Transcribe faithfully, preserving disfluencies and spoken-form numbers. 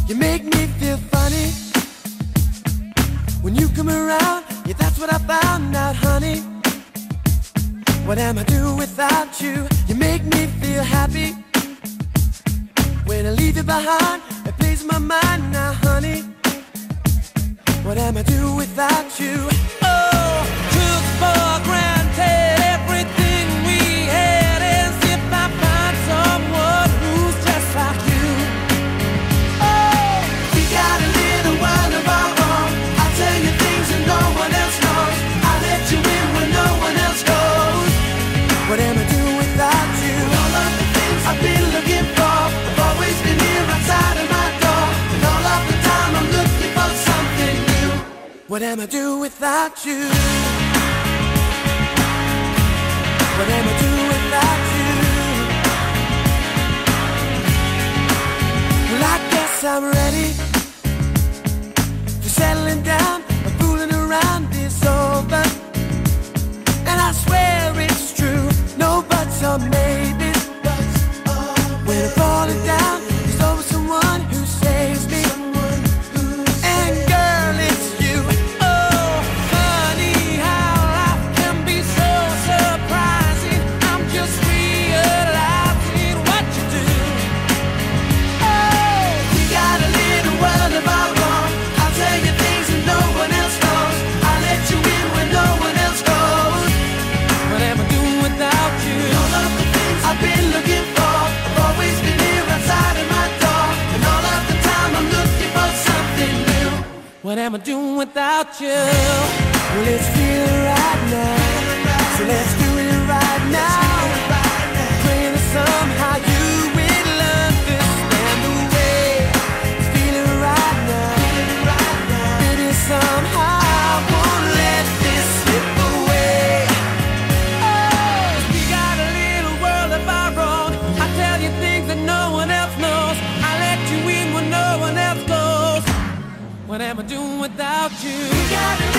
You make me feel funny when you come around. Yeah, that's what I found out, honey. What am I doing without you? You make me feel happy when I leave you behind. It plays my mind now, honey. What am I doing without you? Oh, took for granted everything we had, as if I find someone who's just like you. Oh, we got a little world of our own. I'll tell you things that no one else knows. I'll let you in when no one else goes. What am I doing without you? All of the things I've been looking for have always been here outside of my door. And all of the time I'm looking for something new. What am I doing without you? What am I doing without you? Well, I guess I'm ready for settling down. And fooling around is over, and I swear it's true. No buts or maybes. When I'm falling down, there's always someone who saves me. And girl, it's you. Oh, funny how life can be so surprising. I'm just realizing what you do. Oh, we got a little world of our own. I'll tell you things that no one else knows. I'll let you in when no one else goes. What am I doing without you? All of the things I've been looking for have always been here outside of my door. And all of the time I'm looking for something new. What am I doing without you? Well, let's feel it right now. So let's do it right now. Praying that somehow you will understand the way it's feeling right now. Maybe somehow I won't let this slip away. Oh, we got a little world of our own. I tell you things that no one else knows. I let you in when no one else goes. What am I doing without you? We got a